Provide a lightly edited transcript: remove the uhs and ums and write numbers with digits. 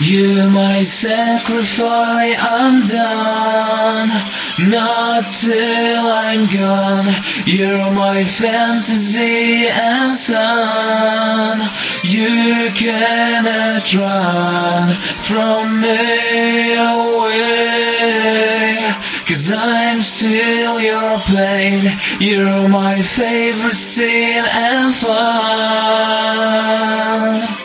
You're my sacrifice, I'm done, not till I'm gone. You're my fantasy and sun. You cannot run from me away, 'cause I'm still your pain. You're my favorite scene and fun.